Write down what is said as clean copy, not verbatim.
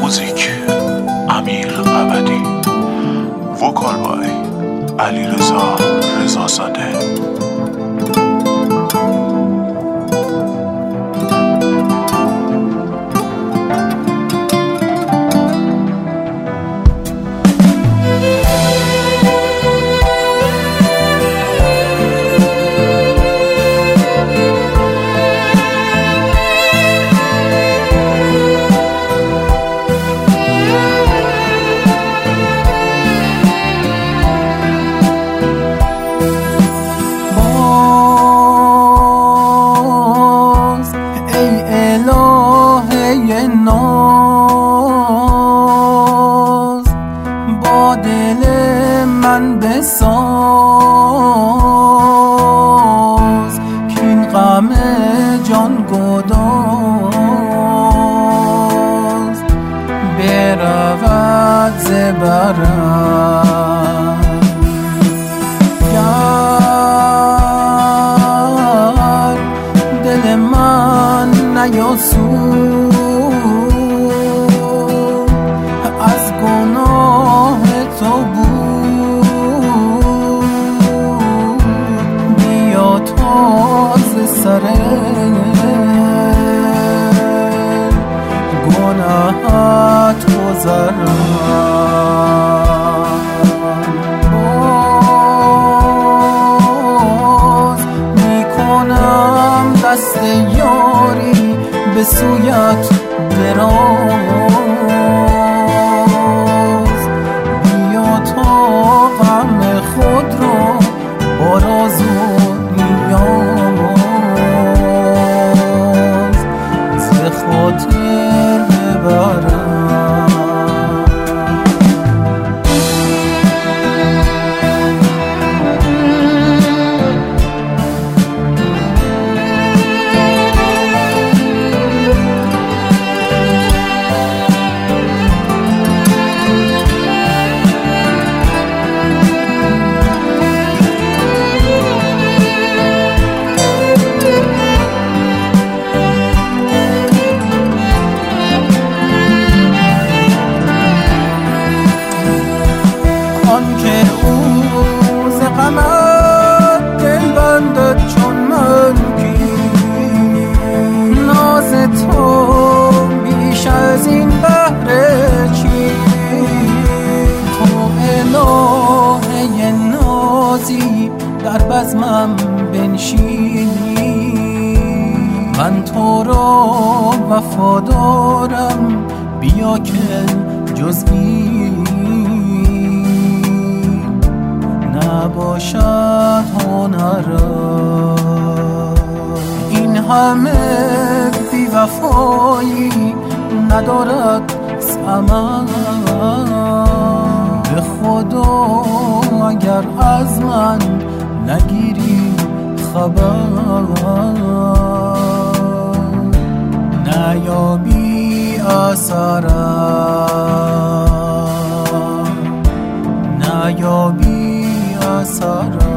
موزیک امیر ابدی، وکال بای علیرضا رضازاده. ناز با دل من بساز کین غم جان گداز برود ز برم گر دل من نیاسود از گناه تو بود بیا تازه سر گناهت گذرم باز میکنم دست یاری به سویت دراز بیا تا غم خود را با راز و نیاز ز خاطر ببرم. در بزمم بنشینی من تو را وفادارم بیا که جز این نباشد هنرم. این همه بی وفایی ندارد ثمر به خدا اگر از من نگیری خبر نیابی اثرم نیابی اثرم.